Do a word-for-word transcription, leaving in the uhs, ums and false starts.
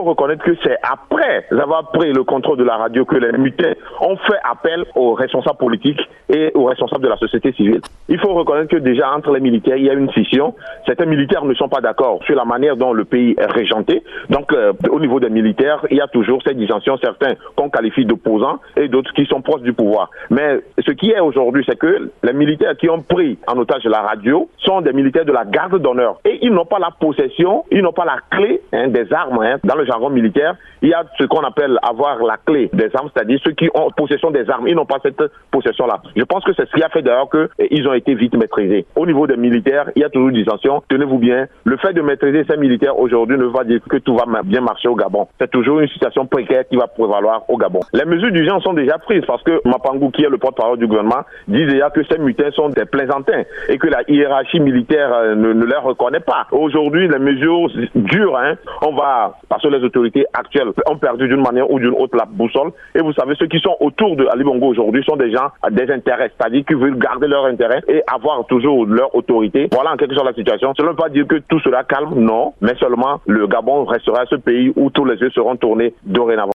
reconnaître que c'est après avoir pris le contrôle de la radio que les mutins ont fait appel aux responsables politiques et aux responsables de la société civile. Il faut reconnaître que déjà entre les militaires, il y a une scission. Certains militaires ne sont pas d'accord sur la manière dont le pays est régenté. Donc euh, au niveau des militaires, il y a toujours cette dissension, certains qu'on qualifie d'opposants et d'autres qui sont proches du pouvoir. Mais ce qui est aujourd'hui, c'est que les militaires qui ont pris en otage la radio sont des militaires de la garde d'honneur. Et ils n'ont pas la possession, ils n'ont pas la clé hein, des armes. Hein. Dans le jargon militaire, il y a ce qu'on appelle avoir la clé des armes, c'est-à-dire ceux qui ont possession des armes. Ils n'ont pas cette possession-là. Je pense que c'est ce qui a fait d'ailleurs qu'ils ont été vite maîtrisés. Au niveau des militaires, il y a toujours une dissension. Tenez-vous bien, le fait de maîtriser ces militaires aujourd'hui ne va dire que tout va bien marcher au Gabon. C'est toujours une situation précaire qui va prévaloir au Gabon. Les mesures d'urgence sont déjà prises parce que Mapangou, qui est le porte-parole du gouvernement, dit déjà que ces mutins sont des plaisantins et que la hiérarchie militaire euh, ne, ne les reconnaît pas. Aujourd'hui, les mesures dures, hein, on va, parce que les autorités actuelles ont perdu d'une manière ou d'une autre la boussole. Et vous savez, ceux qui sont autour de Ali Bongo aujourd'hui sont des gens à des intérêts, c'est-à-dire qui veulent garder leur intérêt et avoir toujours leur autorité. Voilà en quelque sorte la situation. Cela ne veut pas dire que tout cela calme, non, mais seulement le Gabon restera ce pays où tous les yeux seront tournés dorénavant.